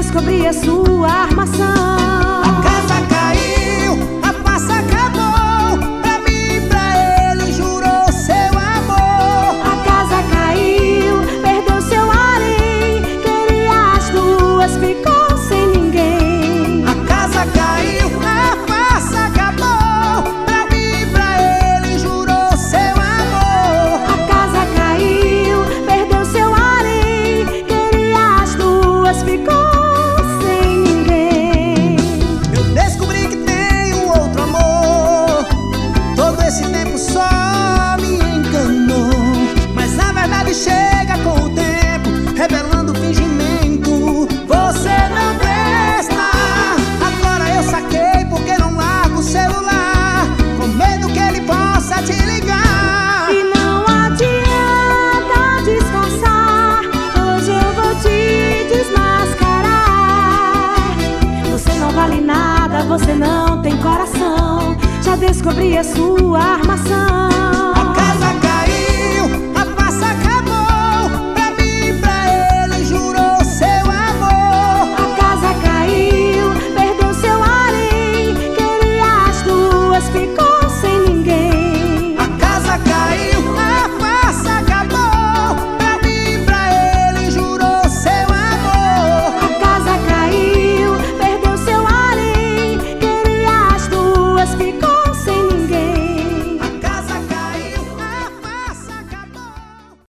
descobri a sua armação. A casa caiu, a farsa acabou. Pra mim e pra ele jurou seu amor. A casa caiu, perdeu seu harém. Queria as duas, ficou sem ninguém. A casa caiu, a farsa acabou. Pra mim e pra ele jurou seu amor. A casa caiu, perdeu seu harém. Queria as duas, ficou sem ninguém. Eu descobri que tenho outro amor. Todo esse tempo só me enganou. Mas na verdade chega com o tempo, revelando fingimento. Você não presta. Agora eu saquei porque não largo o celular, com medo que ele possa te ligar. E não adianta disfarçar, hoje eu vou te desmascarar. Você não vale nada, você não tem coração. Já descobri a sua armação.